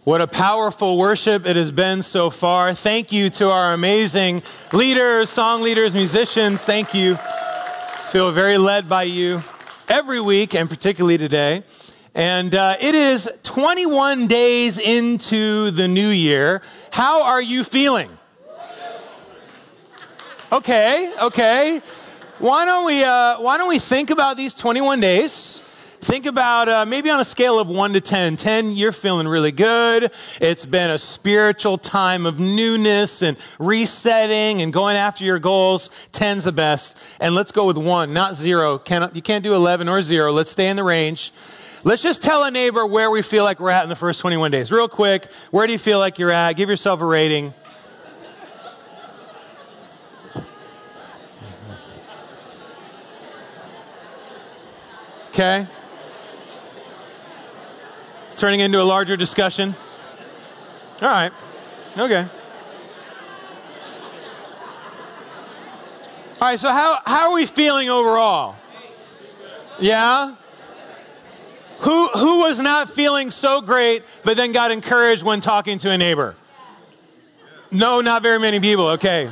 What a powerful worship it has been so far. Thank you to our amazing leaders, song leaders, musicians. Thank you. Feel very led by you every week and particularly today. And it is 21 days into the new year. How are you feeling? Okay. Why don't we think about these 21 days? Think about maybe on a scale of 1 to 10. 10, you're feeling really good. It's been a spiritual time of newness and resetting and going after your goals. 10's the best. And let's go with 1, not 0. You can't do 11 or 0. Let's stay in the range. Let's just tell a neighbor where we feel like we're at in the first 21 days. Real quick, where do you feel like you're at? Give yourself a rating. Okay. Turning into a larger discussion. All right. Okay. All right, so how are we feeling overall? Yeah? Who was not feeling so great, but then got encouraged when talking to a neighbor? No, not very many people. Okay.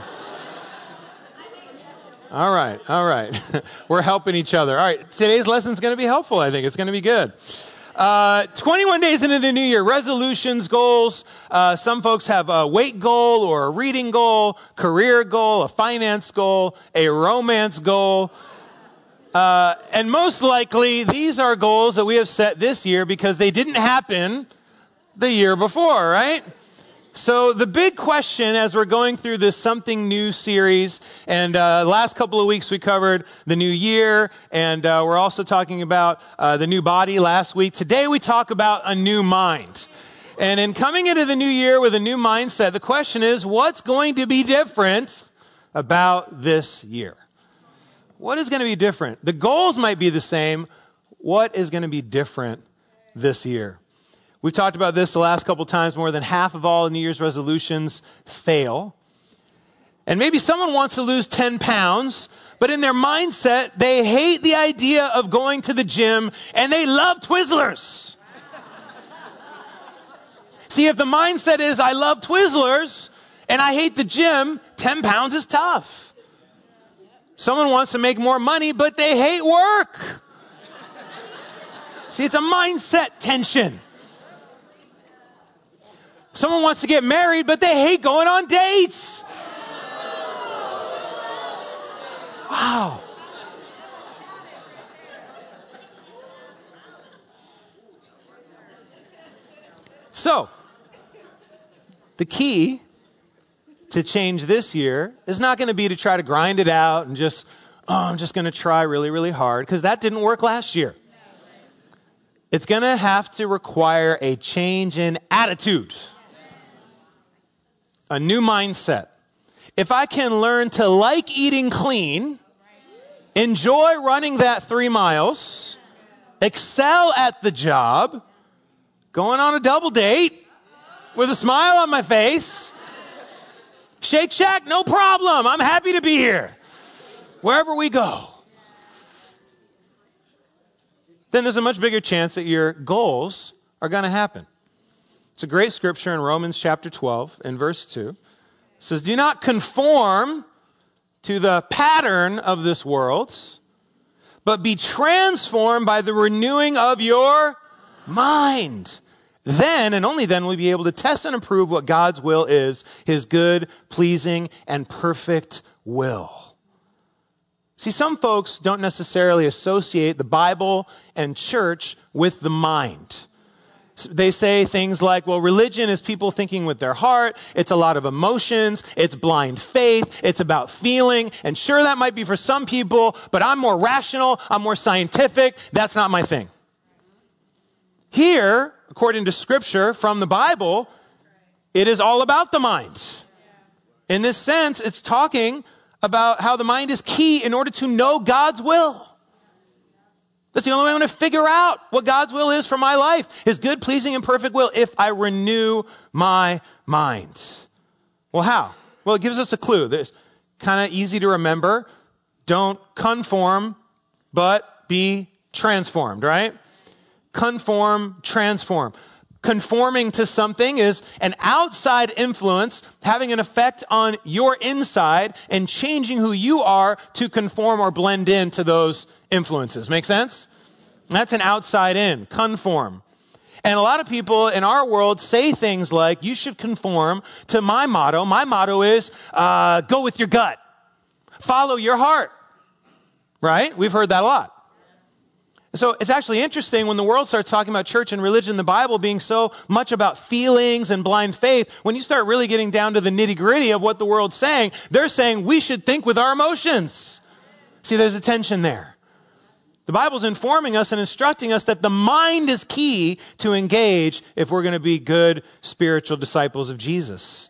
All right. We're helping each other. All right, today's lesson is going to be helpful, I think. It's going to be good. 21 days into the new year, resolutions, goals. Some folks have a weight goal or a reading goal, career goal, a finance goal, a romance goal. And most likely, these are goals that we have set this year because they didn't happen the year before, right? So the big question as we're going through this Something New series, and last couple of weeks we covered the new year, and we're also talking about the new body last week. Today we talk about a new mind. And in coming into the new year with a new mindset, the question is, what's going to be different about this year? What is going to be different? The goals might be the same. What is going to be different this year? We've talked about this the last couple times. More than half of all New Year's resolutions fail. And maybe someone wants to lose 10 pounds, but in their mindset, they hate the idea of going to the gym and they love Twizzlers. See, if the mindset is, I love Twizzlers and I hate the gym, 10 pounds is tough. Someone wants to make more money, but they hate work. See, it's a mindset tension. Someone wants to get married, but they hate going on dates. Wow. So, the key to change this year is not going to be to try to grind it out and just, I'm just going to try really, really hard, because that didn't work last year. It's going to have to require a change in attitude. A new mindset. If I can learn to like eating clean, enjoy running that 3 miles, excel at the job, going on a double date with a smile on my face, Shake Shack, no problem. I'm happy to be here. Wherever we go. Then there's a much bigger chance that your goals are going to happen. It's a great scripture in Romans chapter 12 in verse 2. It says, do not conform to the pattern of this world, but be transformed by the renewing of your mind. Then, and only then, will you be able to test and approve what God's will is, his good, pleasing, and perfect will. See, some folks don't necessarily associate the Bible and church with the mind. They say things like, well, religion is people thinking with their heart. It's a lot of emotions. It's blind faith. It's about feeling. And sure, that might be for some people, but I'm more rational. I'm more scientific. That's not my thing. Here, according to scripture from the Bible, it is all about the mind. In this sense, it's talking about how the mind is key in order to know God's will. That's the only way I'm going to figure out what God's will is for my life. His good, pleasing, and perfect will if I renew my mind. Well, how? Well, it gives us a clue. It's kind of easy to remember. Don't conform, but be transformed, right? Conform, transform. Conforming to something is an outside influence having an effect on your inside and changing who you are to conform or blend into those influences. Make sense? That's an outside in, conform. And a lot of people in our world say things like, you should conform to my motto. My motto is, go with your gut. Follow your heart. Right? We've heard that a lot. So it's actually interesting when the world starts talking about church and religion, the Bible being so much about feelings and blind faith. When you start really getting down to the nitty gritty of what the world's saying, they're saying we should think with our emotions. See, there's a tension there. The Bible's informing us and instructing us that the mind is key to engage if we're going to be good spiritual disciples of Jesus.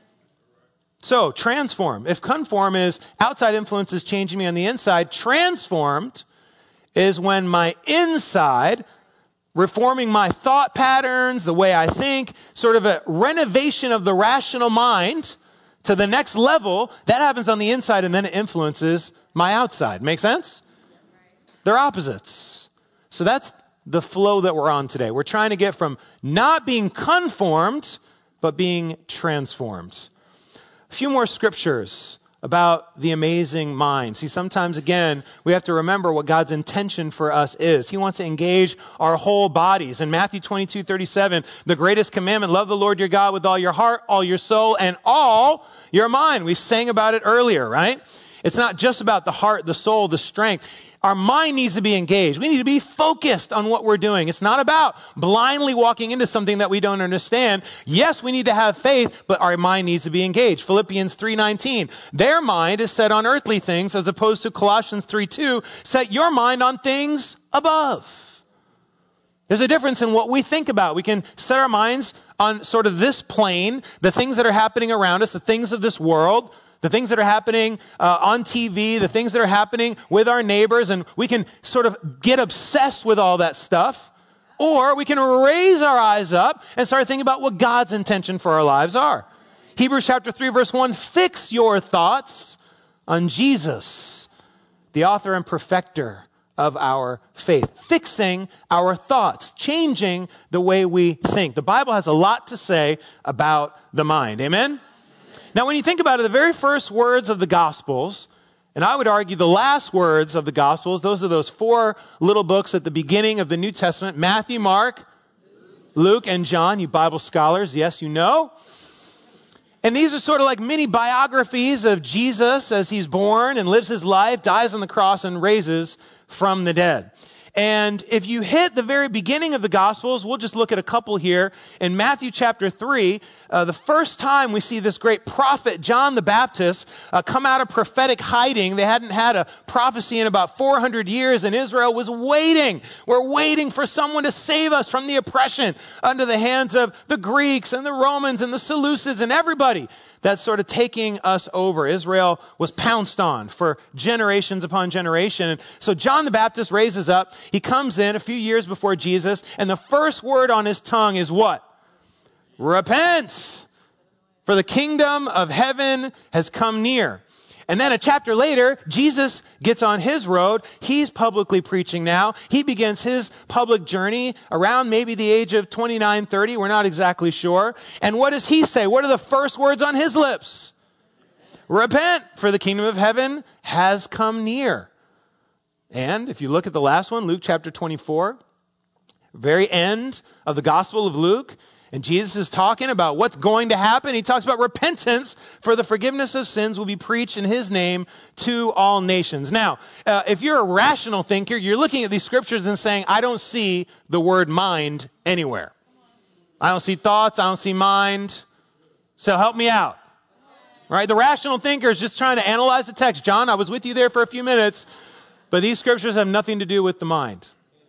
So, transform. If conform is outside influences changing me on the inside, transformed is when my inside, reforming my thought patterns, the way I think, sort of a renovation of the rational mind to the next level, that happens on the inside and then it influences my outside. Make sense? They're opposites. So that's the flow that we're on today. We're trying to get from not being conformed, but being transformed. A few more scriptures about the amazing mind. See, sometimes, again, we have to remember what God's intention for us is. He wants to engage our whole bodies. In Matthew 22:37, the greatest commandment, love the Lord your God with all your heart, all your soul, and all your mind. We sang about it earlier, right? It's not just about the heart, the soul, the strength. Our mind needs to be engaged. We need to be focused on what we're doing. It's not about blindly walking into something that we don't understand. Yes, we need to have faith, but our mind needs to be engaged. Philippians 3:19. Their mind is set on earthly things as opposed to Colossians 3:2. Set your mind on things above. There's a difference in what we think about. We can set our minds on sort of this plane, the things that are happening around us, the things of this world, the things that are happening on TV, the things that are happening with our neighbors, and we can sort of get obsessed with all that stuff. Or we can raise our eyes up and start thinking about what God's intention for our lives are. Hebrews chapter 3, verse 1, fix your thoughts on Jesus, the author and perfecter of our faith. Fixing our thoughts, changing the way we think. The Bible has a lot to say about the mind. Amen? Now, when you think about it, the very first words of the Gospels, and I would argue the last words of the Gospels, those are those four little books at the beginning of the New Testament, Matthew, Mark, Luke, and John. You Bible scholars, yes, you know. And these are sort of like mini biographies of Jesus as he's born and lives his life, dies on the cross, and raises from the dead. And if you hit the very beginning of the Gospels, we'll just look at a couple here. In Matthew chapter 3, the first time we see this great prophet, John the Baptist, come out of prophetic hiding. They hadn't had a prophecy in about 400 years, and Israel was waiting. We're waiting for someone to save us from the oppression under the hands of the Greeks and the Romans and the Seleucids and everybody that's sort of taking us over. Israel was pounced on for generations upon generation. And so John the Baptist raises up. He comes in a few years before Jesus, and the first word on his tongue is what? Repent, for the kingdom of heaven has come near. And then a chapter later, Jesus gets on his road. He's publicly preaching now. He begins his public journey around maybe the age of 29, 30. We're not exactly sure. And what does he say? What are the first words on his lips? Repent, for the kingdom of heaven has come near. And if you look at the last one, Luke chapter 24, very end of the Gospel of Luke, and Jesus is talking about what's going to happen. He talks about repentance, for the forgiveness of sins will be preached in his name to all nations. Now, if you're a rational thinker, you're looking at these scriptures and saying, I don't see the word mind anywhere. I don't see thoughts. I don't see mind. So help me out. Right? The rational thinker is just trying to analyze the text. John, I was with you there for a few minutes, but these scriptures have nothing to do with the mind.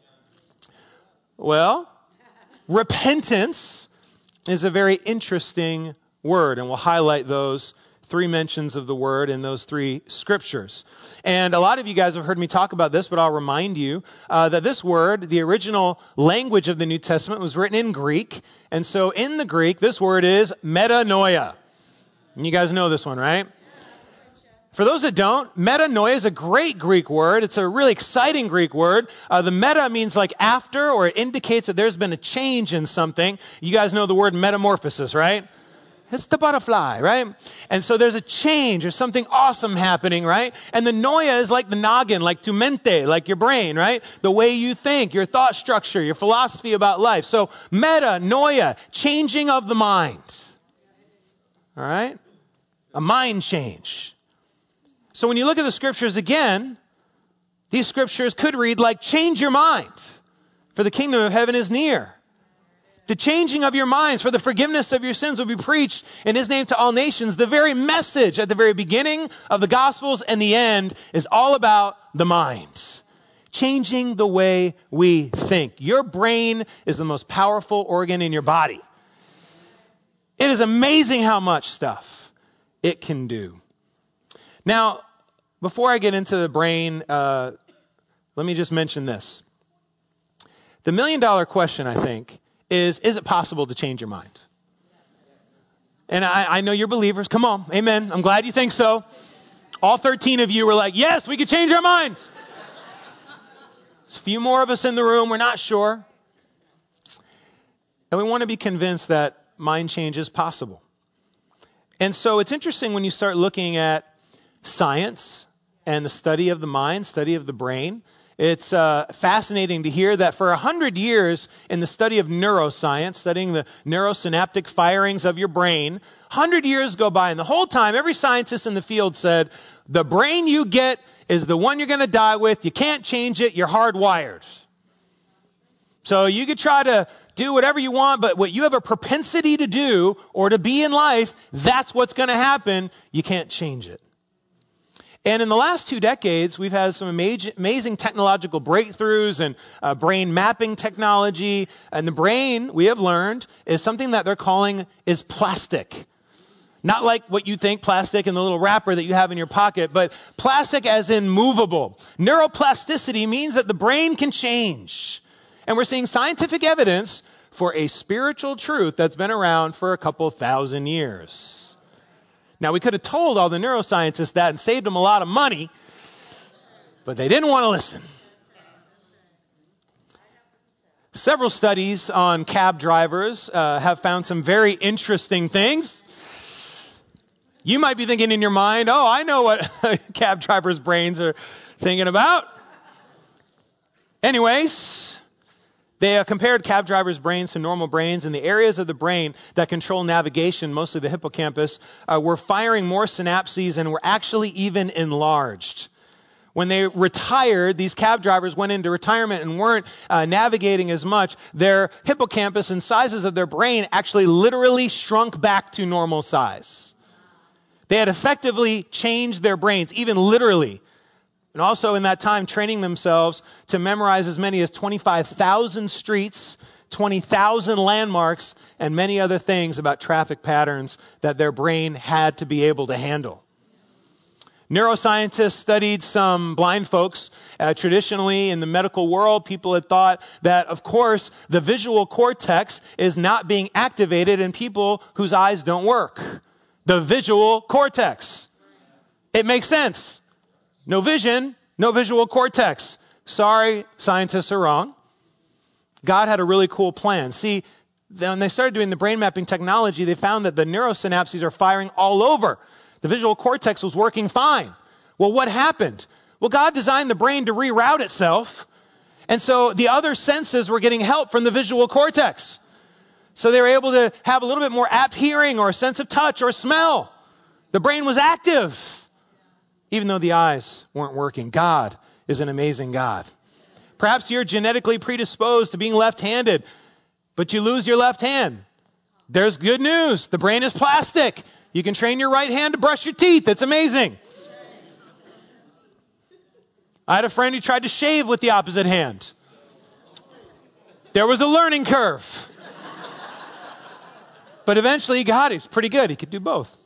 Well, repentance is a very interesting word, and we'll highlight those three mentions of the word in those three scriptures. And a lot of you guys have heard me talk about this, but I'll remind you that this word, the original language of the New Testament, was written in Greek. And so in the Greek, this word is metanoia. And you guys know this one, right? For those that don't, metanoia is a great Greek word. It's a really exciting Greek word. The meta means like after, or it indicates that there's been a change in something. You guys know the word metamorphosis, right? It's the butterfly, right? And so there's a change. There's something awesome happening, right? And the noia is like the noggin, like tu mente, like your brain, right? The way you think, your thought structure, your philosophy about life. So meta, noia, changing of the mind. All right? A mind change. So when you look at the scriptures again, these scriptures could read like, change your mind, for the kingdom of heaven is near. The changing of your minds, for the forgiveness of your sins will be preached in his name to all nations. The very message at the very beginning of the Gospels and the end is all about the mind. Changing the way we think. Your brain is the most powerful organ in your body. It is amazing how much stuff it can do. Now, before I get into the brain, let me just mention this. The million-dollar question, I think, is it possible to change your mind? And I know you're believers. Come on. Amen. I'm glad you think so. All 13 of you were like, yes, we could change our minds. There's a few more of us in the room. We're not sure. And we want to be convinced that mind change is possible. And so it's interesting when you start looking at science and the study of the mind, study of the brain. It's fascinating to hear that for 100 years in the study of neuroscience, studying the neurosynaptic firings of your brain, 100 years go by, and the whole time, every scientist in the field said, the brain you get is the one you're going to die with. You can't change it. You're hardwired. So you could try to do whatever you want, but what you have a propensity to do or to be in life, that's what's going to happen. You can't change it. And in the last 2 decades, we've had some amazing technological breakthroughs and brain mapping technology. And the brain, we have learned, is something that they're calling is plastic. Not like what you think, plastic in the little wrapper that you have in your pocket, but plastic as in movable. Neuroplasticity means that the brain can change. And we're seeing scientific evidence for a spiritual truth that's been around for a couple thousand years. Now, we could have told all the neuroscientists that and saved them a lot of money, but they didn't want to listen. Several studies on cab drivers have found some very interesting things. You might be thinking in your mind, oh, I know what cab drivers' brains are thinking about. Anyways, they compared cab drivers' brains to normal brains, and the areas of the brain that control navigation, mostly the hippocampus, were firing more synapses and were actually even enlarged. When they retired, these cab drivers went into retirement and weren't navigating as much. Their hippocampus and sizes of their brain actually literally shrunk back to normal size. They had effectively changed their brains, even literally. And also in that time, training themselves to memorize as many as 25,000 streets, 20,000 landmarks, and many other things about traffic patterns that their brain had to be able to handle. Neuroscientists studied some blind folks. Traditionally, in the medical world, people had thought that, of course, the visual cortex is not being activated in people whose eyes don't work. The visual cortex. It makes sense. No vision, no visual cortex. Sorry, scientists are wrong. God had a really cool plan. See, when they started doing the brain mapping technology, they found that the neurosynapses are firing all over. The visual cortex was working fine. Well, what happened? Well, God designed the brain to reroute itself, and so the other senses were getting help from the visual cortex. So they were able to have a little bit more apt hearing or a sense of touch or smell. The brain was active. Even though the eyes weren't working. God is an amazing God. Perhaps you're genetically predisposed to being left-handed, but you lose your left hand. There's good news. The brain is plastic. You can train your right hand to brush your teeth. It's amazing. I had a friend who tried to shave with the opposite hand. There was a learning curve. But eventually he got it. He's pretty good. He could do both.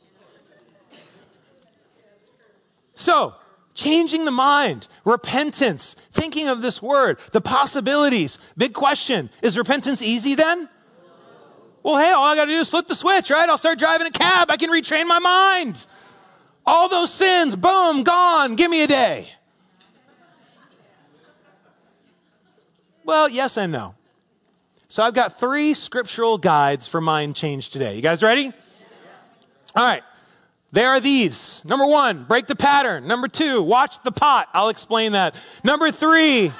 So, changing the mind, repentance, thinking of this word, the possibilities. Big question. Is repentance easy then? Well, hey, all I got to do is flip the switch, right? I'll start driving a cab. I can retrain my mind. All those sins, boom, gone. Give me a day. Well, yes and no. So I've got 3 scriptural guides for mind change today. You guys ready? All right. They are these. Number 1, break the pattern. Number 2, watch the pot. I'll explain that. Number 3,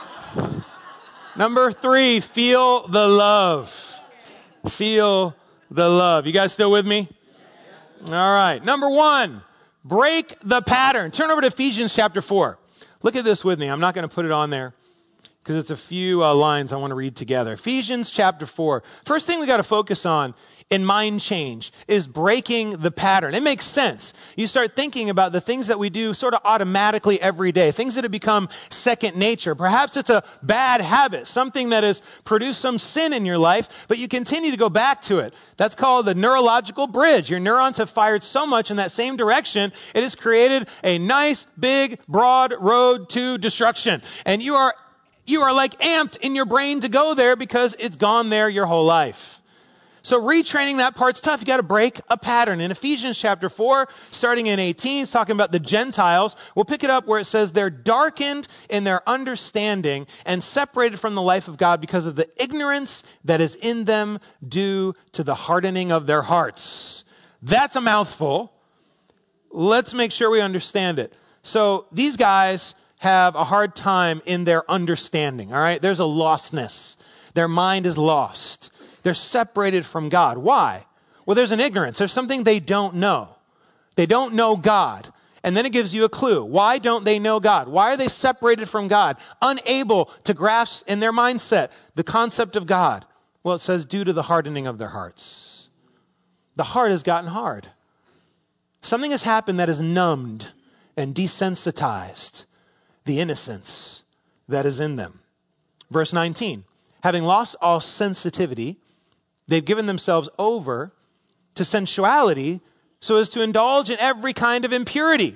feel the love. Feel the love. You guys still with me? All right. Number 1, break the pattern. Turn over to Ephesians chapter 4. Look at this with me. I'm not going to put it on there because it's a few lines I want to read together. Ephesians chapter 4. First thing we got to focus on in mind change is breaking the pattern. It makes sense. You start thinking about the things that we do sort of automatically every day, things that have become second nature. Perhaps it's a bad habit, something that has produced some sin in your life, but you continue to go back to it. That's called the neurological bridge. Your neurons have fired so much in that same direction, it has created a nice, big, broad road to destruction. And you are like amped in your brain to go there because it's gone there your whole life. So retraining that part's tough. You got to break a pattern. In Ephesians chapter 4, starting in 18, it's talking about the Gentiles. We'll pick it up where it says they're darkened in their understanding and separated from the life of God because of the ignorance that is in them due to the hardening of their hearts. That's a mouthful. Let's make sure we understand it. So these guys have a hard time in their understanding, all right? There's a lostness. Their mind is lost. They're separated from God. Why? Well, there's an ignorance. There's something they don't know. They don't know God. And then it gives you a clue. Why don't they know God? Why are they separated from God? Unable to grasp in their mindset the concept of God. Well, it says due to the hardening of their hearts. The heart has gotten hard. Something has happened that has numbed and desensitized the innocence that is in them. Verse 19, having lost all sensitivity, they've given themselves over to sensuality so as to indulge in every kind of impurity.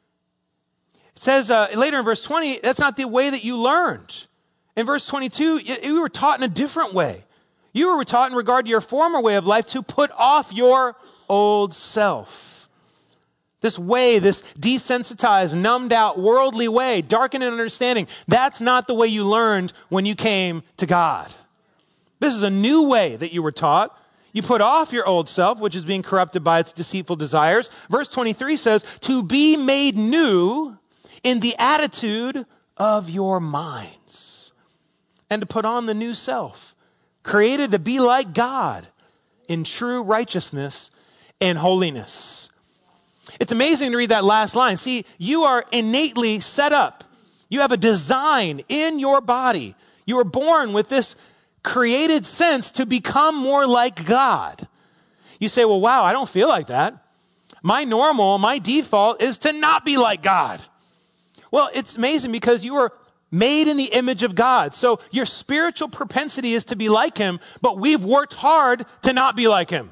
It says later in verse 20, that's not the way that you learned. In verse 22, you were taught in a different way. You were taught in regard to your former way of life to put off your old self. This way, this desensitized, numbed out, worldly way, darkened in understanding, that's not the way you learned when you came to God. This is a new way that you were taught. You put off your old self, which is being corrupted by its deceitful desires. Verse 23 says, to be made new in the attitude of your minds. And to put on the new self, created to be like God in true righteousness and holiness. It's amazing to read that last line. See, you are innately set up. You have a design in your body. You were born with this created sense to become more like God. You say, well, wow, I don't feel like that. My default is to not be like God. Well, it's amazing because you were made in the image of God. So your spiritual propensity is to be like him, but we've worked hard to not be like him.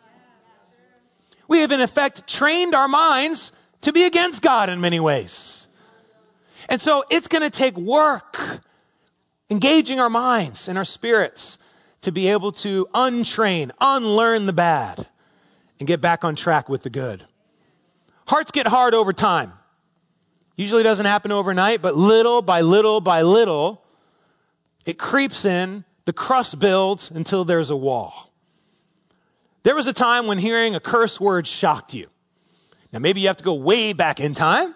We have, in effect, trained our minds to be against God in many ways. And so it's going to take work, engaging our minds and our spirits to be able to unlearn the bad, and get back on track with the good. Hearts get hard over time. Usually doesn't happen overnight, but little by little by little, it creeps in, the crust builds until there's a wall. There was a time when hearing a curse word shocked you. Now, maybe you have to go way back in time.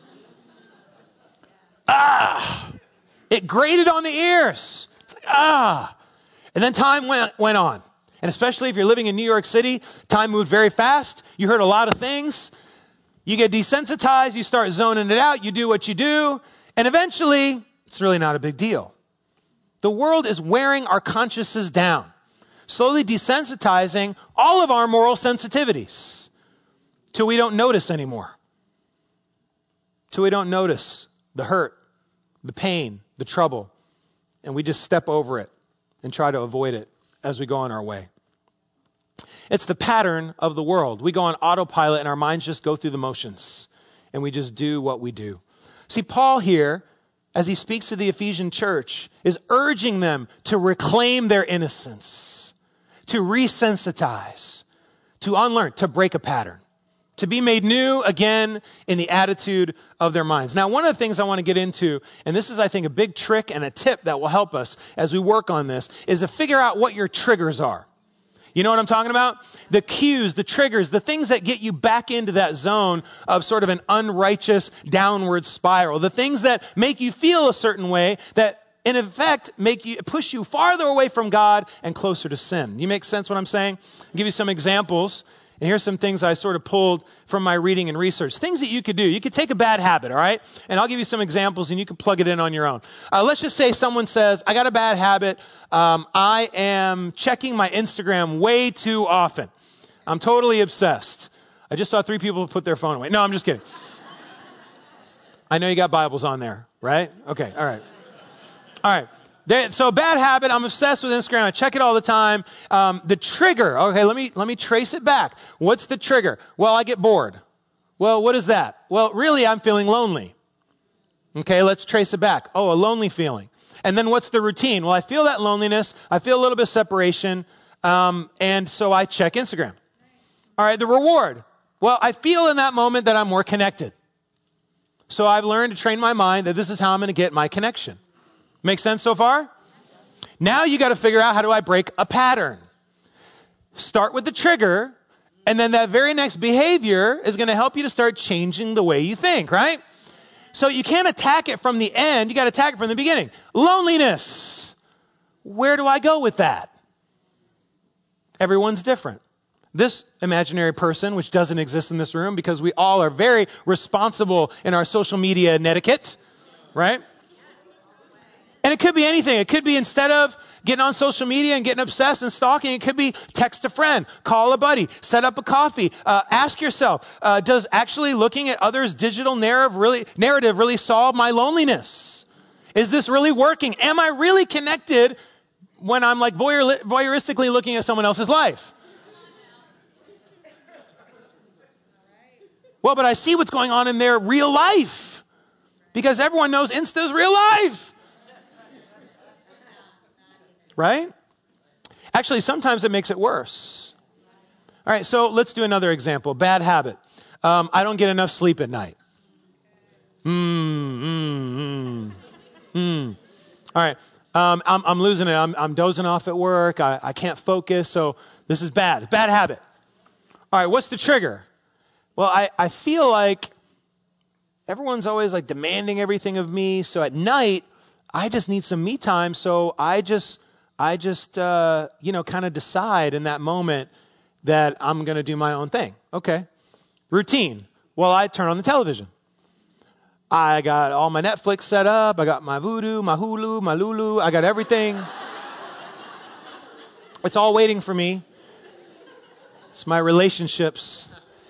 It grated on the ears. It's like, And then time went on. And especially if you're living in New York City, time moved very fast. You heard a lot of things. You get desensitized. You start zoning it out. You do what you do. And eventually, it's really not a big deal. The world is wearing our consciences down, slowly desensitizing all of our moral sensitivities till we don't notice anymore. Till we don't notice the hurt, the pain, the trouble, and we just step over it and try to avoid it as we go on our way. It's the pattern of the world. We go on autopilot and our minds just go through the motions and we just do what we do. See, Paul here, as he speaks to the Ephesian church, is urging them to reclaim their innocence, to resensitize, to unlearn, to break a pattern. To be made new again in the attitude of their minds. Now, one of the things I want to get into, and this is, I think, a big trick and a tip that will help us as we work on this, is to figure out what your triggers are. You know what I'm talking about? The cues, the triggers, the things that get you back into that zone of sort of an unrighteous downward spiral. The things that make you feel a certain way that in effect push you farther away from God and closer to sin. You make sense what I'm saying? I'll give you some examples. And here's some things I sort of pulled from my reading and research. Things that you could do. You could take a bad habit, all right? And I'll give you some examples and you can plug it in on your own. Let's just say someone says, I got a bad habit. I am checking my Instagram way too often. I'm totally obsessed. I just saw 3 people put their phone away. No, I'm just kidding. I know you got Bibles on there, right? Okay, all right. All right. So bad habit, I'm obsessed with Instagram. I check it all the time. The trigger, okay, let me trace it back. What's the trigger? Well, I get bored. Well, what is that? Well, really, I'm feeling lonely. Okay, let's trace it back. Oh, a lonely feeling. And then what's the routine? Well, I feel that loneliness. I feel a little bit of separation. And so I check Instagram. All right, the reward. Well, I feel in that moment that I'm more connected. So I've learned to train my mind that this is how I'm going to get my connection. Make sense so far? Now you got to figure out, how do I break a pattern? Start with the trigger, and then that very next behavior is going to help you to start changing the way you think, right? So you can't attack it from the end. You got to attack it from the beginning. Loneliness. Where do I go with that? Everyone's different. This imaginary person, which doesn't exist in this room because we all are very responsible in our social media etiquette, right? And it could be anything. It could be instead of getting on social media and getting obsessed and stalking, it could be text a friend, call a buddy, set up a coffee. Ask yourself, does actually looking at others' digital narrative really solve my loneliness? Is this really working? Am I really connected when I'm like voyeuristically looking at someone else's life? Well, but I see what's going on in their real life because everyone knows Insta's real life. Right? Actually, sometimes it makes it worse. All right, so let's do another example. Bad habit. I don't get enough sleep at night. All right, I'm losing it. I'm dozing off at work. I can't focus, so this is bad. Bad habit. All right, what's the trigger? Well, I feel like everyone's always like demanding everything of me, so at night, I just need some me time, so I just kind of decide in that moment that I'm going to do my own thing. Okay. Routine. Well, I turn on the television. I got all my Netflix set up. I got my Vudu, my Hulu, my Lulu. I got everything. It's all waiting for me. It's my relationships.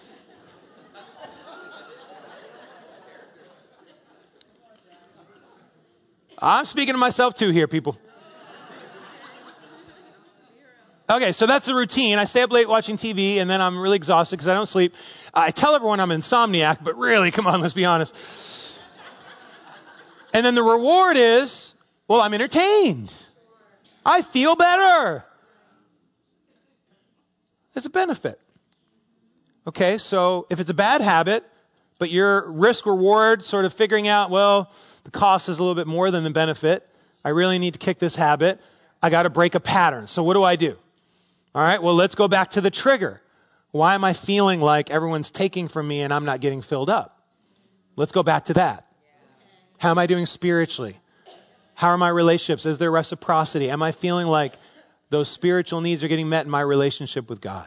I'm speaking to myself too here, people. Okay, so that's the routine. I stay up late watching TV, and then I'm really exhausted because I don't sleep. I tell everyone I'm an insomniac, but really, come on, let's be honest. And then the reward is, well, I'm entertained. I feel better. There's a benefit. Okay, so if it's a bad habit, but your risk-reward sort of figuring out, well, the cost is a little bit more than the benefit. I really need to kick this habit. I got to break a pattern. So what do I do? All right, well, let's go back to the trigger. Why am I feeling like everyone's taking from me and I'm not getting filled up? Let's go back to that. How am I doing spiritually? How are my relationships? Is there reciprocity? Am I feeling like those spiritual needs are getting met in my relationship with God?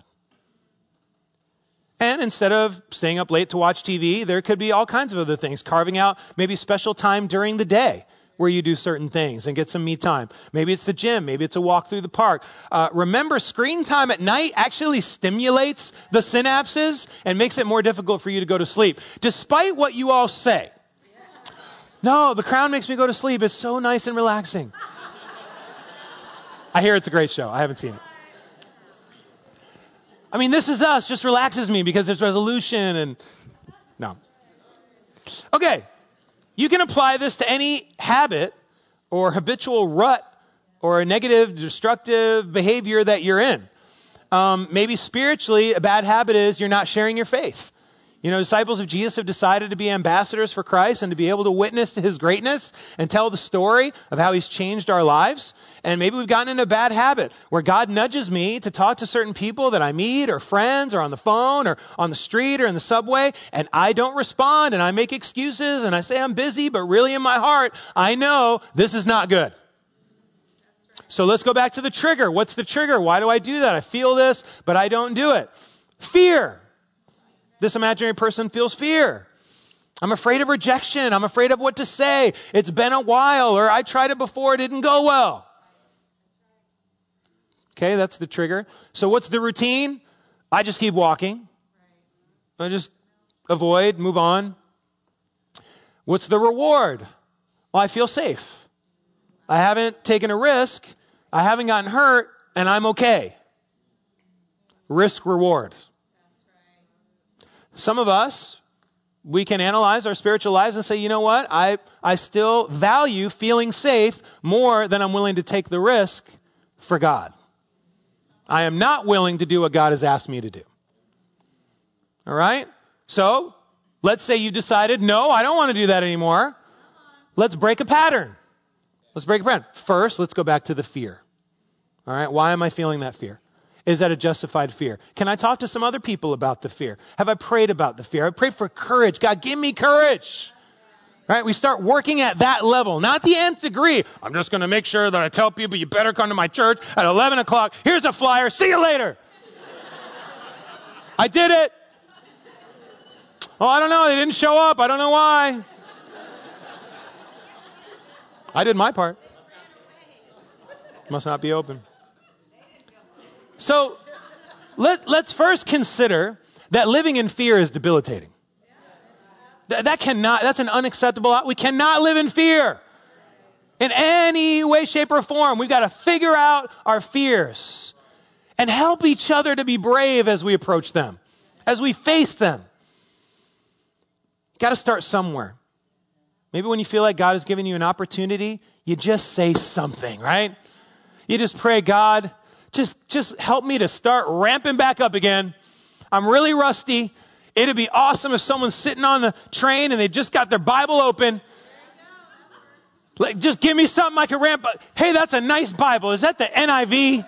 And instead of staying up late to watch TV, there could be all kinds of other things. Carving out maybe special time during the day where you do certain things and get some me time. Maybe it's the gym. Maybe it's a walk through the park. Remember, screen time at night actually stimulates the synapses and makes it more difficult for you to go to sleep. Despite what you all say. No, The Crown makes me go to sleep. It's so nice and relaxing. I hear it's a great show. I haven't seen it. I mean, This Is Us just relaxes me because there's resolution and no. Okay. You can apply this to any habit or habitual rut or a negative, destructive behavior that you're in. Maybe spiritually, a bad habit is you're not sharing your faith. You know, disciples of Jesus have decided to be ambassadors for Christ and to be able to witness to his greatness and tell the story of how he's changed our lives. And maybe we've gotten in a bad habit where God nudges me to talk to certain people that I meet or friends or on the phone or on the street or in the subway, and I don't respond and I make excuses and I say I'm busy, but really in my heart, I know this is not good. So let's go back to the trigger. What's the trigger? Why do I do that? I feel this, but I don't do it. Fear. This imaginary person feels fear. I'm afraid of rejection. I'm afraid of what to say. It's been a while, or I tried it before, it didn't go well. Okay, that's the trigger. So what's the routine? I just keep walking. I just avoid, move on. What's the reward? Well, I feel safe. I haven't taken a risk. I haven't gotten hurt, and I'm okay. Risk reward. Some of us, we can analyze our spiritual lives and say, you know what? I still value feeling safe more than I'm willing to take the risk for God. I am not willing to do what God has asked me to do. All right? So, let's say you decided, no, I don't want to do that anymore. Let's break a pattern. First, let's go back to the fear. All right? Why am I feeling that fear? Is that a justified fear? Can I talk to some other people about the fear? Have I prayed about the fear? I prayed for courage. God, give me courage. Right? We start working at that level, not the nth degree. I'm just going to make sure that I tell people you better come to my church at 11 o'clock. Here's a flyer. See you later. I did it. Oh, I don't know. They didn't show up. I don't know why. I did my part. Must not be open. So let's first consider that living in fear is debilitating. That's an unacceptable, we cannot live in fear in any way, shape, or form. We've got to figure out our fears and help each other to be brave as we approach them, as we face them. You got to start somewhere. Maybe when you feel like God has given you an opportunity, you just say something, right? You just pray, God, just help me to start ramping back up again. I'm really rusty. It'd be awesome if someone's sitting on the train and they just got their Bible open. Like, just give me something I can ramp up. Hey, that's a nice Bible. Is that the NIV?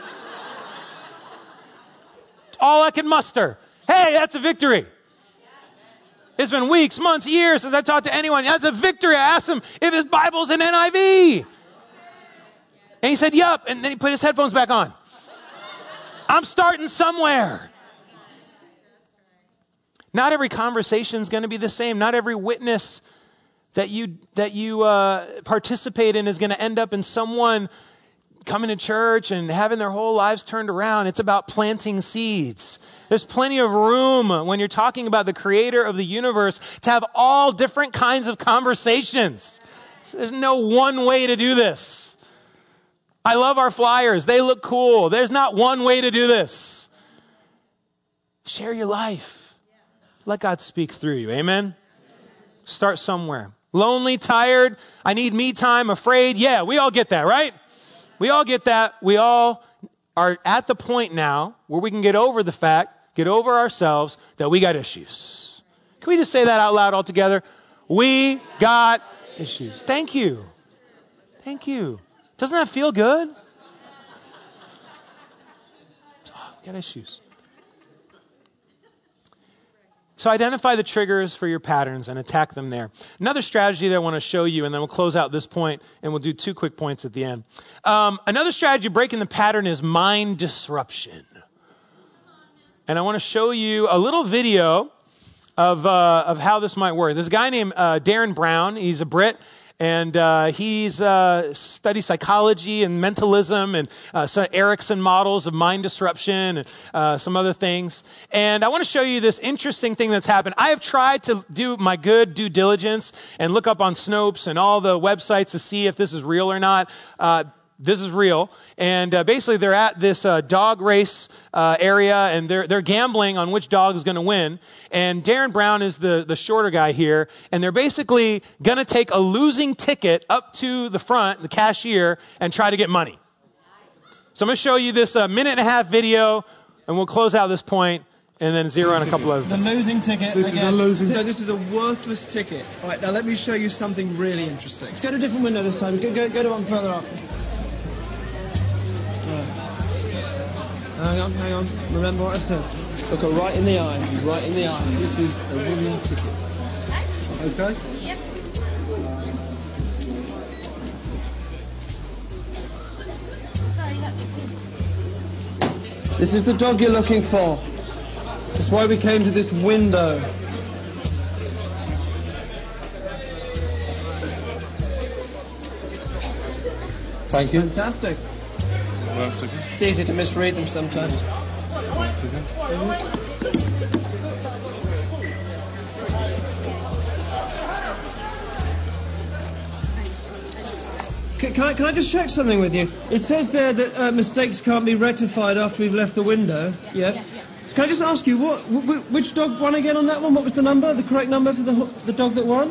All I can muster. Hey, that's a victory. It's been weeks, months, years since I talked to anyone. That's a victory. I asked him if his Bible's an NIV. And he said, yup. And then he put his headphones back on. I'm starting somewhere. Not every conversation is going to be the same. Not every witness that you participate in is going to end up in someone coming to church and having their whole lives turned around. It's about planting seeds. There's plenty of room when you're talking about the creator of the universe to have all different kinds of conversations. There's no one way to do this. I love our flyers. They look cool. There's not one way to do this. Share your life. Let God speak through you. Amen? Start somewhere. Lonely, tired, I need me time, afraid. Yeah, we all get that, right? We all get that. We all are at the point now where we can get over ourselves that we got issues. Can we just say that out loud all together? We got issues. Thank you. Thank you. Doesn't that feel good? Oh, we got issues. So identify the triggers for your patterns and attack them there. Another strategy that I want to show you, and then we'll close out this point, and we'll do 2 quick points at the end. Another strategy breaking the pattern is mind disruption. And I want to show you a little video of how this might work. There's a guy named Darren Brown. He's a Brit. And he's studied psychology and mentalism and some Erickson models of mind disruption and some other things. And I want to show you this interesting thing that's happened. I have tried to do my good due diligence and look up on Snopes and all the websites to see if this is real or not. This is real. And basically they're at this dog race area, and they're gambling on which dog is going to win. And Darren Brown is the shorter guy here, and they're basically going to take a losing ticket up to the front, the cashier, and try to get money. So I'm going to show you this minute and a half video, and we'll close out this point, and then 0 on a couple of... The losing ticket. This again. is a losing So this is a worthless ticket. All right, now let me show you something really interesting. Let's go to a different window this time. Go to one further up. Hang on. Remember what I said. Look her right in the eye. Right in the eye. This is a winning ticket. Okay? Yep. Sorry, This is the dog you're looking for. That's why we came to this window. Thank you. Fantastic. Works again. It's easy to misread them sometimes. Works again. Can I just check something with you? It says there that mistakes can't be rectified after we've left the window. Yeah. Can I just ask you, which dog won again on that one? What was the number, the correct number for the dog that won?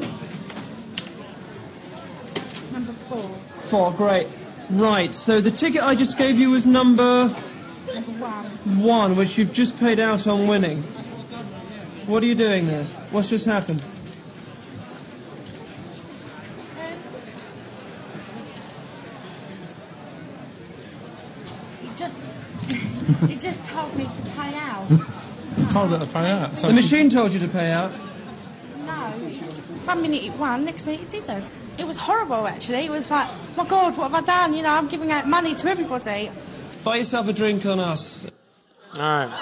number 4. 4, great. Right, so the ticket I just gave you was number... Number 1. 1, which you've just paid out on winning. What are you doing there? What's just happened? It just told me to pay out. You told her to pay out. So The machine told you to pay out. No. 1 minute it won, next minute it didn't. It was horrible, actually. It was like, my God, what have I done? You know, I'm giving out money to everybody. Buy yourself a drink on us. All right.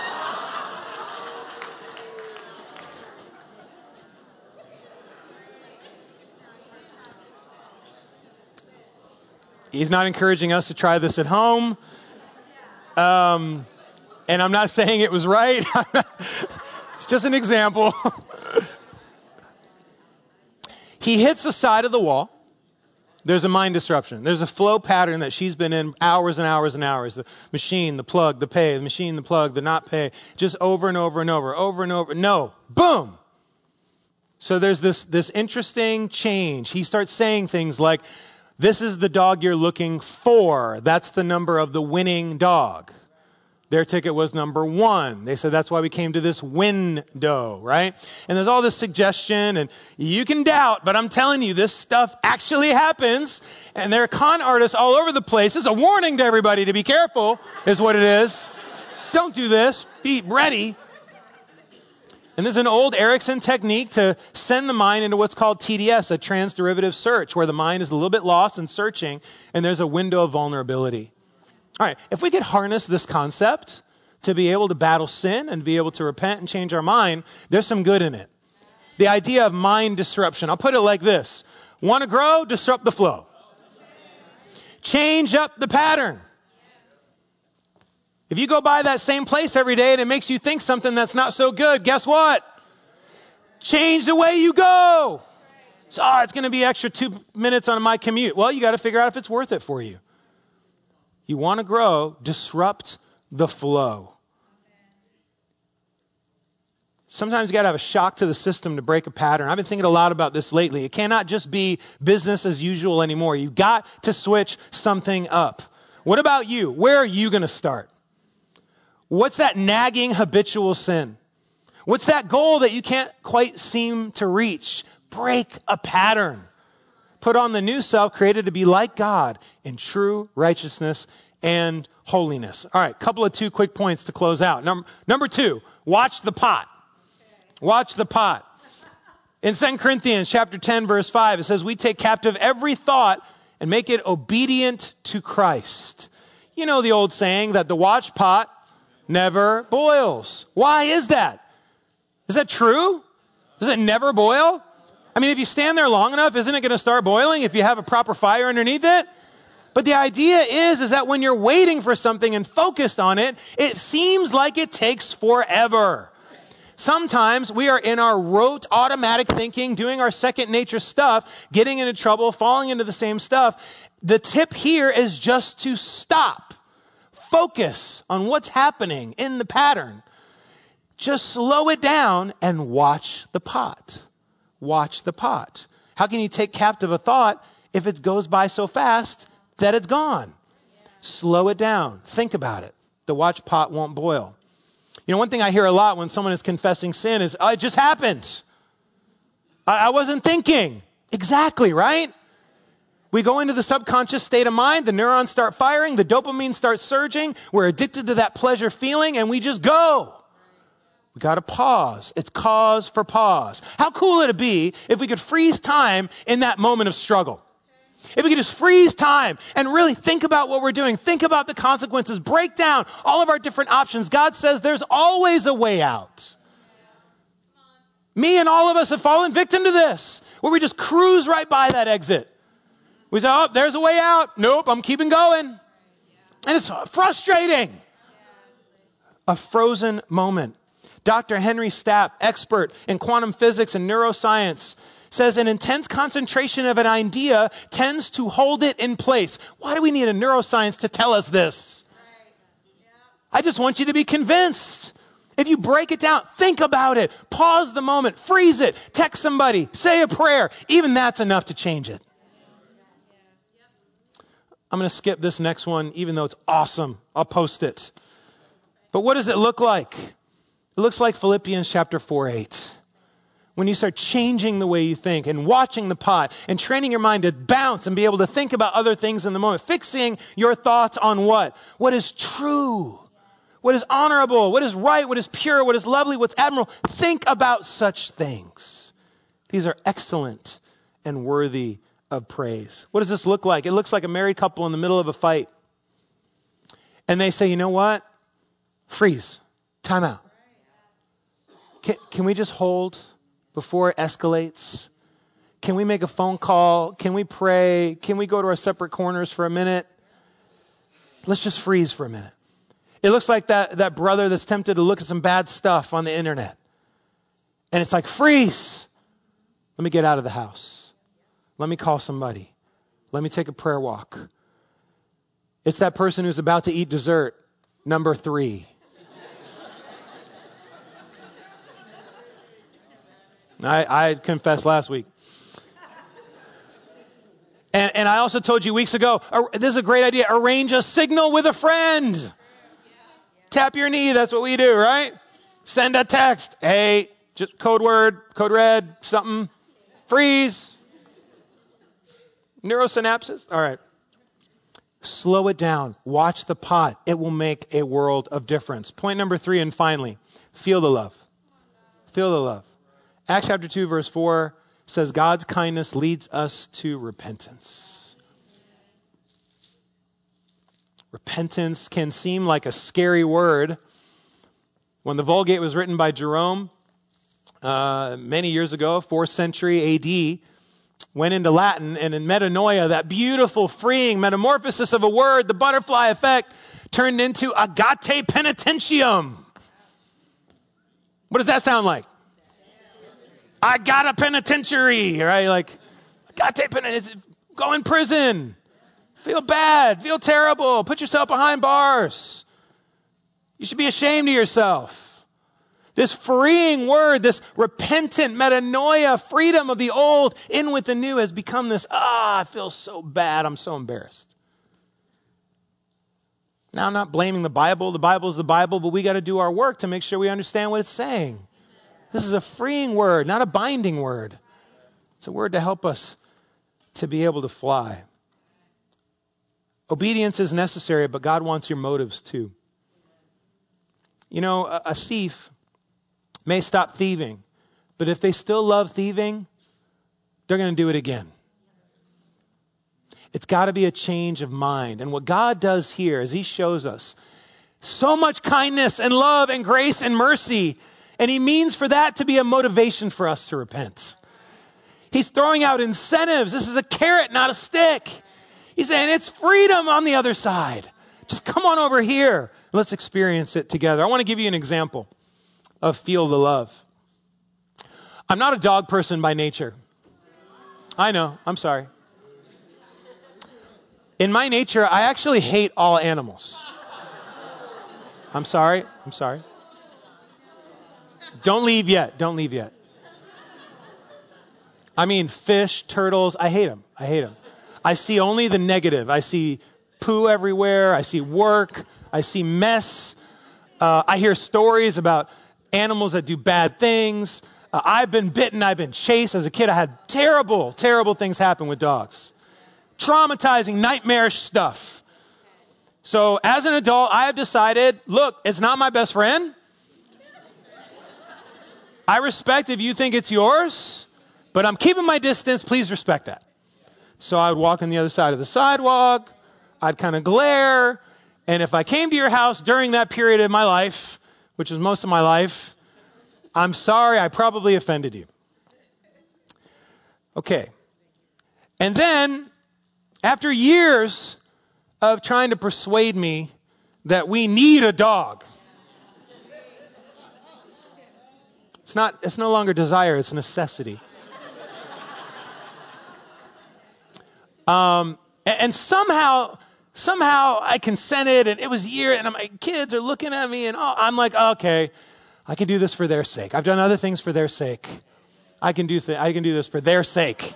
He's not encouraging us to try this at home. And I'm not saying it was right. It's just an example. He hits the side of the wall. There's a mind disruption. There's a flow pattern that she's been in hours and hours and hours. The machine, the plug, the pay, the machine, the plug, the not pay. Just over and over and over and over. No. Boom. So there's this interesting change. He starts saying things like, this is the dog you're looking for. That's the number of the winning dog. Their ticket was number 1. They said, that's why we came to this window, right? And there's all this suggestion, and you can doubt, but I'm telling you, this stuff actually happens, and there are con artists all over the place. It's a warning to everybody to be careful, is what it is. Don't do this. Be ready. And this is an old Erickson technique to send the mind into what's called TDS, a transderivative search, where the mind is a little bit lost and searching, and there's a window of vulnerability. All right, if we could harness this concept to be able to battle sin and be able to repent and change our mind, there's some good in it. The idea of mind disruption. I'll put it like this. Want to grow? Disrupt the flow. Change up the pattern. If you go by that same place every day and it makes you think something that's not so good, guess what? Change the way you go. So, it's going to be extra 2 minutes on my commute. Well, you got to figure out if it's worth it for you. You want to grow, disrupt the flow. Sometimes you got to have a shock to the system to break a pattern. I've been thinking a lot about this lately. It cannot just be business as usual anymore. You've got to switch something up. What about you? Where are you going to start? What's that nagging habitual sin? What's that goal that you can't quite seem to reach? Break a pattern. Put on the new self created to be like God in true righteousness and holiness. All right, couple of 2 quick points to close out. Number 2, watch the pot. Watch the pot. In 2 Corinthians chapter 10, verse 5, it says, we take captive every thought and make it obedient to Christ. You know the old saying that the watch pot never boils. Why is that? Is that true? Does it never boil? I mean, if you stand there long enough, isn't it going to start boiling if you have a proper fire underneath it? But the idea is that when you're waiting for something and focused on it, it seems like it takes forever. Sometimes we are in our rote automatic thinking, doing our second nature stuff, getting into trouble, falling into the same stuff. The tip here is just to stop. Focus on what's happening in the pattern. Just slow it down and watch the pot. Watch the pot. How can you take captive a thought if it goes by so fast that it's gone? Slow it down. Think about it. The watch pot won't boil. You know, one thing I hear a lot when someone is confessing sin is, it just happened. I wasn't thinking. Exactly, right? We go into the subconscious state of mind, the neurons start firing, the dopamine starts surging, we're addicted to that pleasure feeling, and we just go. We got to pause. It's cause for pause. How cool would it be if we could freeze time in that moment of struggle? If we could just freeze time and really think about what we're doing, think about the consequences, break down all of our different options. God says there's always a way out. Me and all of us have fallen victim to this, where we just cruise right by that exit. We say, oh, there's a way out. Nope, I'm keeping going. And it's frustrating. A frozen moment. Dr. Henry Stapp, expert in quantum physics and neuroscience, says an intense concentration of an idea tends to hold it in place. Why do we need a neuroscience to tell us this? I just want you to be convinced. If you break it down, think about it, pause the moment, freeze it, text somebody, say a prayer. Even that's enough to change it. I'm going to skip this next one, even though it's awesome. I'll post it. But what does it look like? It looks like Philippians chapter 4:8. When you start changing the way you think and watching the pot and training your mind to bounce and be able to think about other things in the moment, fixing your thoughts on what? What is true, what is honorable, what is right, what is pure, what is lovely, what's admirable. Think about such things. These are excellent and worthy of praise. What does this look like? It looks like a married couple in the middle of a fight. And they say, you know what? Freeze. Time out. Can we just hold before it escalates? Can we make a phone call? Can we pray? Can we go to our separate corners for a minute? Let's just freeze for a minute. It looks like that brother that's tempted to look at some bad stuff on the internet. And it's like, freeze. Let me get out of the house. Let me call somebody. Let me take a prayer walk. It's that person who's about to eat dessert, number 3. I confessed last week. And I also told you weeks ago, this is a great idea. Arrange a signal with a friend. Tap your knee. That's what we do, right? Send a text. Hey, just code word, code red, something. Freeze. Neurosynapses. All right. Slow it down. Watch the pot. It will make a world of difference. Point number 3, and finally, feel the love. Feel the love. Acts chapter 2, verse 4 says, God's kindness leads us to repentance. Repentance can seem like a scary word. When the Vulgate was written by Jerome many years ago, 4th century AD, went into Latin, and in metanoia, that beautiful, freeing metamorphosis of a word, the butterfly effect, turned into agate penitentium. What does that sound like? I got a penitentiary, right? Like, agate penitentiary, go in prison, feel bad, feel terrible, put yourself behind bars. You should be ashamed of yourself. This freeing word, this repentant metanoia, freedom of the old in with the new has become this, I feel so bad, I'm so embarrassed. Now, I'm not blaming the Bible. The Bible is the Bible, but we got to do our work to make sure we understand what it's saying. This is a freeing word, not a binding word. It's a word to help us to be able to fly. Obedience is necessary, but God wants your motives too. You know, a thief may stop thieving, but if they still love thieving, they're going to do it again. It's got to be a change of mind. And what God does here is he shows us so much kindness and love and grace and mercy. And he means for that to be a motivation for us to repent. He's throwing out incentives. This is a carrot, not a stick. He's saying it's freedom on the other side. Just come on over here. Let's experience it together. I want to give you an example of feel the love. I'm not a dog person by nature. I know. I'm sorry. In my nature, I actually hate all animals. I'm sorry. Don't leave yet. I mean, fish, turtles, I hate them. I see only the negative. I see poo everywhere. I see work. I see mess. I hear stories about animals that do bad things. I've been bitten. I've been chased. As a kid, I had terrible, terrible things happen with dogs. Traumatizing, nightmarish stuff. So as an adult, I have decided, look, it's not my best friend. I respect if you think it's yours, but I'm keeping my distance. Please respect that. So I would walk on the other side of the sidewalk. I'd kind of glare. And if I came to your house during that period of my life, which is most of my life, I'm sorry, I probably offended you. Okay. And then, after years of trying to persuade me that we need a dog, it's no longer desire, it's necessity. And somehow I consented, and it was years, and my kids are looking at me, and I'm like, okay, I can do this for their sake. I've done other things for their sake. I can do this for their sake.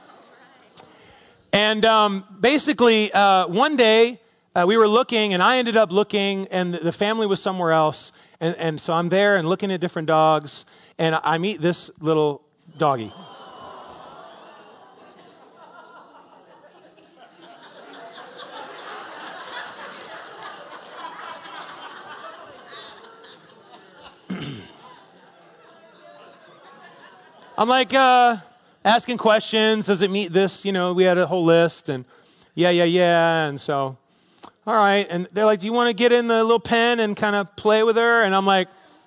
And basically, one day, we were looking, and I ended up looking, and the family was somewhere else. And so I'm there and looking at different dogs, and I meet this little doggy. I'm like asking questions. Does it meet this? You know, we had a whole list, and yeah. And so, all right. And they're like, do you want to get in the little pen and kind of play with her? And I'm like,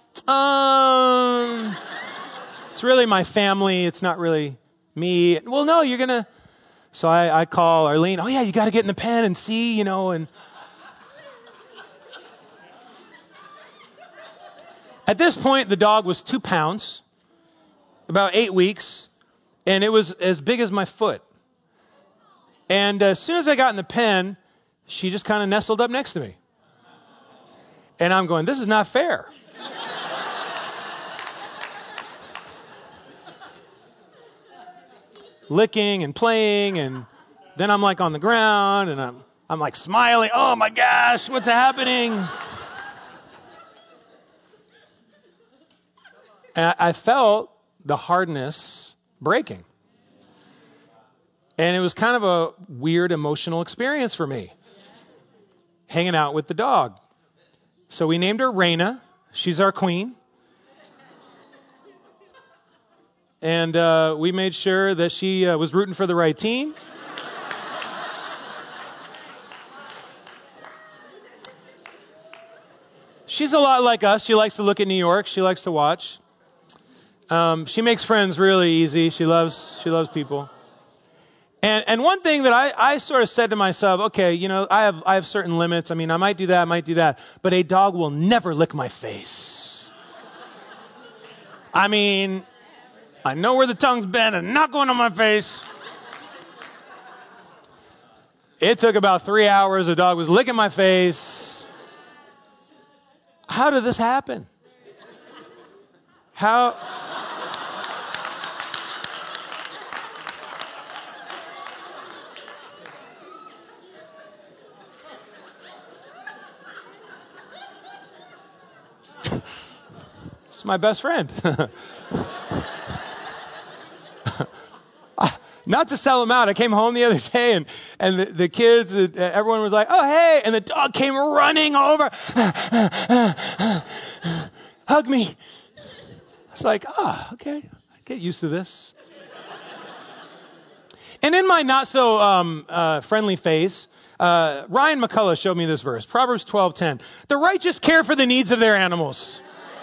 it's really my family. It's not really me. Well, no, you're going to. So I call Arlene. Oh, yeah, you got to get in the pen and see, and. At this point, the dog was 2 pounds. About 8 weeks, and it was as big as my foot. And as soon as I got in the pen, she just kind of nestled up next to me. And I'm going, this is not fair. Licking and playing, and then I'm like on the ground, and I'm like smiling. Oh my gosh, what's happening? And I felt the hardness breaking. And it was kind of a weird emotional experience for me, hanging out with the dog. So we named her Raina. She's our queen. And we made sure that she was rooting for the right team. She's a lot like us. She likes to look at New York. She likes to watch. She makes friends really easy. She loves people. And one thing that I sort of said to myself, okay, I have certain limits. I mean, I might do that, but a dog will never lick my face. I mean, I know where the tongue's been and not going on my face. It took about 3 hours. The dog was licking my face. How did this happen? How? It's my best friend. Not to sell him out. I came home the other day, and the kids, everyone was like, oh, hey. And the dog came running over. Hug me. I was like, okay. I get used to this. And in my not so friendly phase, Ryan McCullough showed me this verse, Proverbs 12:10. The righteous care for the needs of their animals.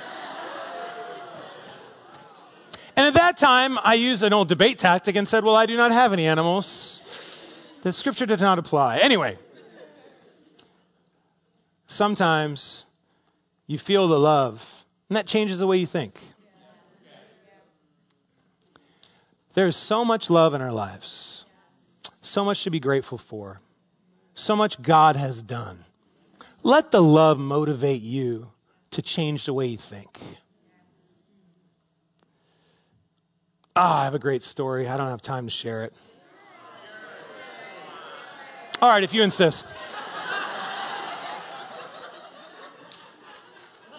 And at that time, I used an old debate tactic and said, well, I do not have any animals. The scripture did not apply. Anyway, sometimes you feel the love, and that changes the way you think. There's so much love in our lives, so much to be grateful for, so much God has done. Let the love motivate you to change the way you think. I have a great story. I don't have time to share it. All right, if you insist.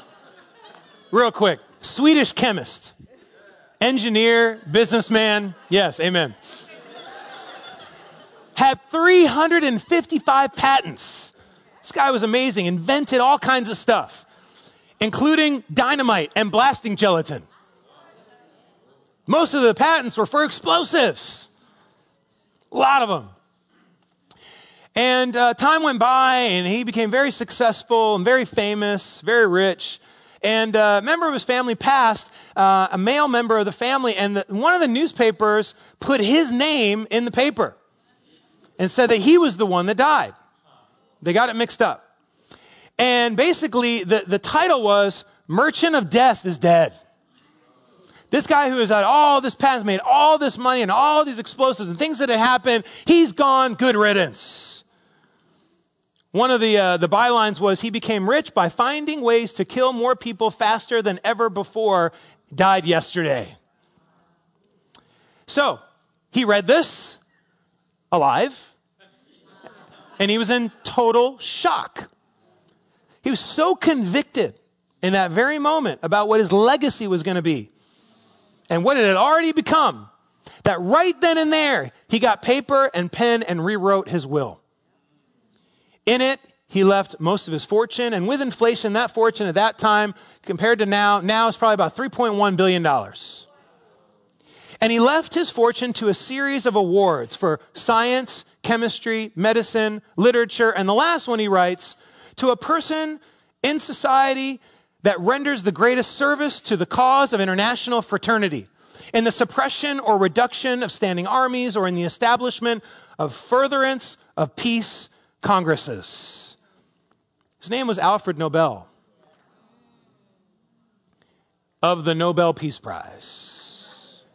real quick. Swedish chemist, engineer, businessman. Yes, amen. Had 355 patents. This guy was amazing, invented all kinds of stuff, including dynamite and blasting gelatin. Most of the patents were for explosives. A lot of them. And time went by, and he became very successful and very famous, very rich. And a member of his family passed, a male member of the family, and one of the newspapers put his name in the paper and said that he was the one that died. They got it mixed up. And basically, the title was, Merchant of Death is Dead. This guy who has had all this patents, made all this money and all these explosives and things that had happened, he's gone, good riddance. One of the bylines was, he became rich by finding ways to kill more people faster than ever before, died yesterday. So, he read this, alive, and he was in total shock. He was so convicted in that very moment about what his legacy was going to be and what it had already become, that right then and there, he got paper and pen and rewrote his will. In it, he left most of his fortune, and with inflation, that fortune at that time, compared to now is probably about $3.1 billion. And he left his fortune to a series of awards for science, chemistry, medicine, literature, and the last one he writes, to a person in society that renders the greatest service to the cause of international fraternity, in the suppression or reduction of standing armies, or in the establishment of furtherance of peace congresses. His name was Alfred Nobel, of the Nobel Peace Prize.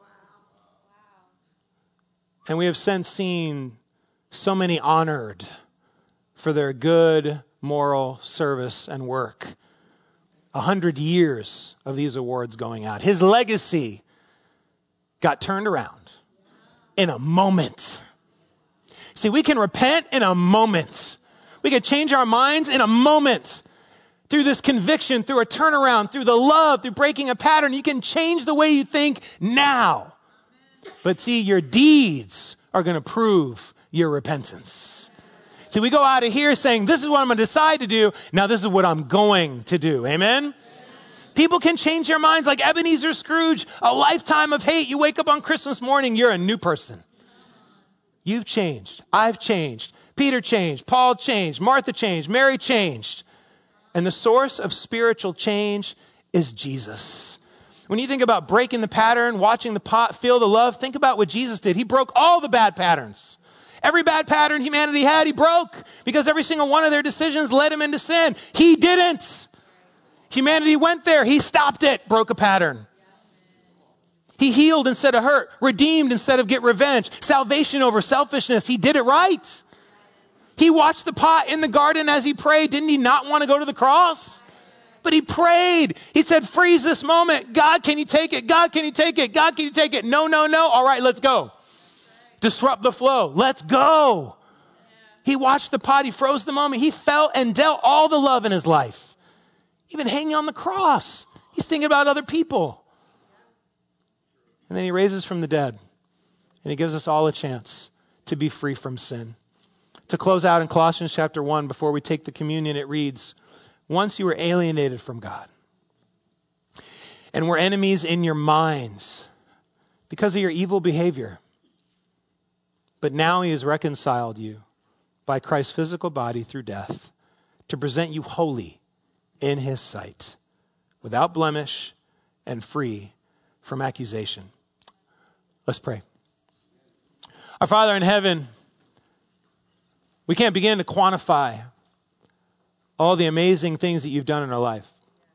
And we have since seen so many honored for their good moral service and work. 100 years of these awards going out. His legacy got turned around in a moment. See, we can repent in a moment. We can change our minds in a moment. Through this conviction, through a turnaround, through the love, through breaking a pattern, you can change the way you think now. But see, your deeds are going to prove your repentance. See, we go out of here saying, this is what I'm going to decide to do. Now this is what I'm going to do. Amen? People can change their minds like Ebenezer Scrooge, a lifetime of hate. You wake up on Christmas morning, you're a new person. You've changed. I've changed. Peter changed. Paul changed. Martha changed. Mary changed. And the source of spiritual change is Jesus. When you think about breaking the pattern, watching the pot, feel the love, think about what Jesus did. He broke all the bad patterns. Every bad pattern humanity had, he broke, because every single one of their decisions led him into sin. He didn't. Humanity went there. He stopped it, broke a pattern. He healed instead of hurt, redeemed instead of get revenge, salvation over selfishness. He did it right. He watched the pot in the garden as he prayed. Didn't he not want to go to the cross? But he prayed. He said, freeze this moment. God, can you take it? God, can you take it? God, can you take it? No, no, no. All right, let's go. Disrupt the flow. Let's go. He watched the pot. He froze the moment. He felt and dealt all the love in his life. Even hanging on the cross. He's thinking about other people. And then he raises from the dead. And he gives us all a chance to be free from sin. To close out in Colossians chapter 1, before we take the communion, it reads, once you were alienated from God and were enemies in your minds because of your evil behavior. But now he has reconciled you by Christ's physical body through death to present you holy in his sight, without blemish and free from accusation. Let's pray. Our Father in heaven, we can't begin to quantify all the amazing things that you've done in our life.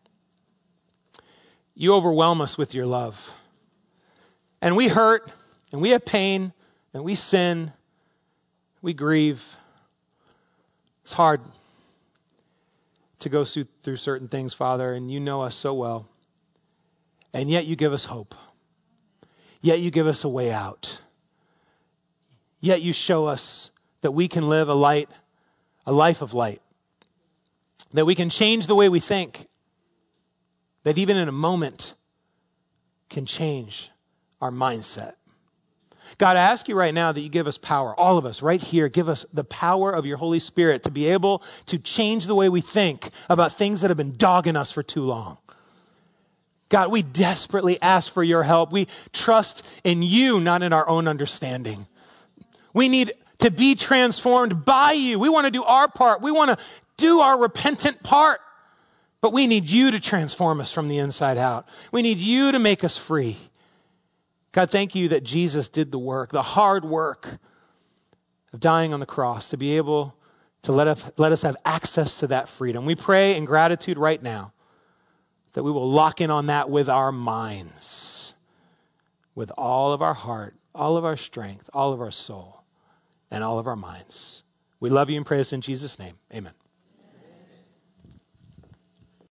You overwhelm us with your love. And we hurt, and we have pain, and we sin, we grieve. It's hard to go through certain things, Father, and you know us so well. And yet you give us hope. Yet you give us a way out. Yet you show us that we can live a life of light. That we can change the way we think. that even in a moment can change our mindset. God, I ask you right now that you give us power, all of us right here, give us the power of your Holy Spirit to be able to change the way we think about things that have been dogging us for too long. God, we desperately ask for your help. We trust in you, not in our own understanding. We need to be transformed by you. We want to do our part. We want to do our repentant part. But we need you to transform us from the inside out. We need you to make us free. God, thank you that Jesus did the work, the hard work of dying on the cross to be able to let us have access to that freedom. We pray in gratitude right now that we will lock in on that with our minds, with all of our heart, all of our strength, all of our soul, and all of our minds. We love you and pray this in Jesus' name. Amen.